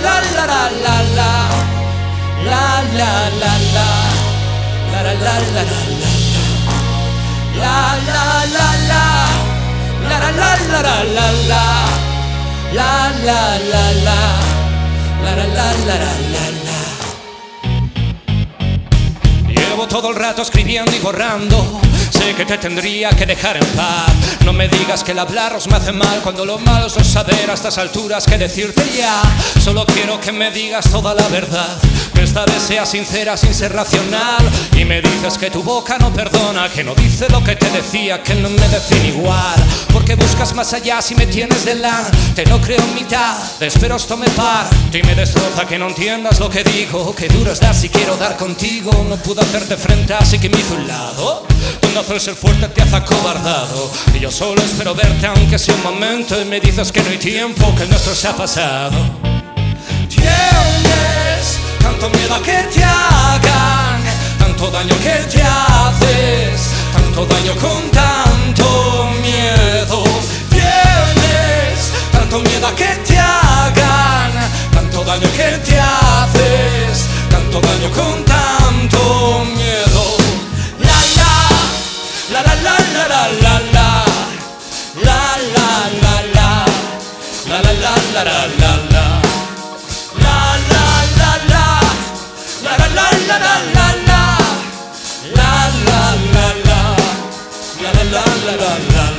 la la la la la. La la la la. La la la la la. La la la la. La la la la la la. La la la la. La la la la la. Llevo todo el rato escribiendo y borrando. Sé que te tendría que dejar en paz. No me digas que el hablaros me hace mal, cuando lo malo es no saber a estas alturas qué decirte ya. Solo quiero que me digas toda la verdad, que esta vez sea sincera sin ser racional. Y me dices que tu boca no perdona, que no dice lo que te decía, que no me define igual. Porque buscas más allá si me tienes delante. No creo en mitad, espero esto me parte y me destroza que no entiendas lo que digo. Que duro es dar si quiero dar contigo. No pude hacerte frente así que me hice un lado. Cuando hacer ser fuerte te hace acobardado. Y yo solo espero verte aunque sea un momento. Y me dices que no hay tiempo, que el nuestro se ha pasado. Tienes tanto miedo a que te hagan, tanto daño que te haces, tanto daño con tanto miedo. Tienes tanto miedo a que te hagan, tanto daño que te haces, tanto daño con tanto miedo. La la la la la la la. La la la la. La la la la la la la. La la la la. La la la la la la la. La la la la. La la la la la la.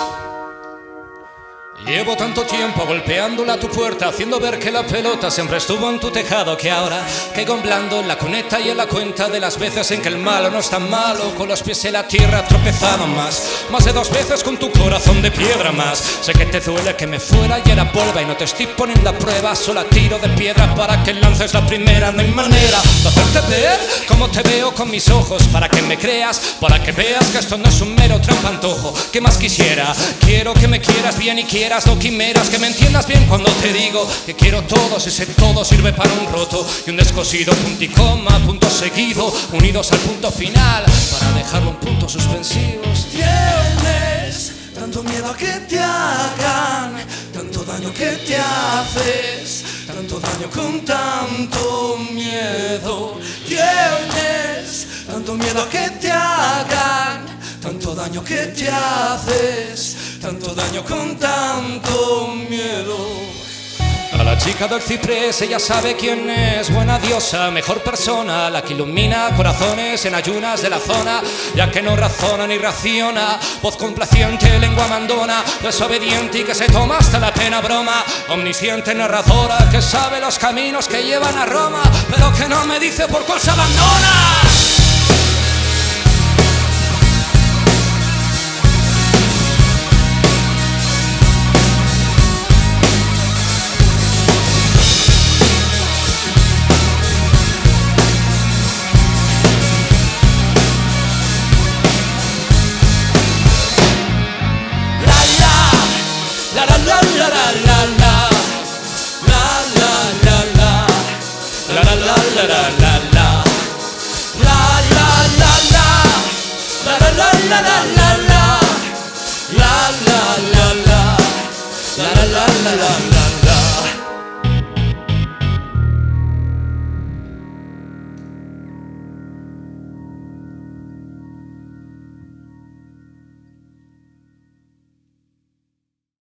Llevo tanto tiempo golpeándola a tu puerta, haciendo ver que la pelota siempre estuvo en tu tejado, que ahora caigo en blando en la cuneta y en la cuenta de las veces en que el malo no es tan malo. Con los pies en la tierra tropezado más de 2 veces con tu corazón de piedra más. Sé que te duele que me fuera y era polva y no te estoy poniendo a prueba, solo a tiro de piedra para que lances la primera. No hay manera de hacerte ver como te veo con mis ojos, para que me creas, para que veas que esto no es un mero trampantojo. ¿Qué más quisiera? Quiero que me quieras bien y quieras no quimeras, que me entiendas bien cuando te digo que quiero todo, si ese todo sirve para un roto y un descosido, punto y coma, punto seguido, unidos al punto final, para dejarlo en puntos suspensivos. Tienes tanto miedo a que te hagan, tanto daño que te haces, tanto daño con tanto miedo. Tienes tanto miedo a que te hagan, tanto daño que te haces, tanto daño con tanto miedo. A la chica del ciprés, ella sabe quién es, buena diosa, mejor persona, la que ilumina corazones en ayunas de la zona, ya que no razona ni raciona, voz complaciente, lengua mandona, desobediente y que se toma hasta la pena broma, omnisciente narradora que sabe los caminos que llevan a Roma, pero que no me dice por cuál se abandona. La la la la la la la. La la la la. La la la la la la la. La la la la. La la la la la.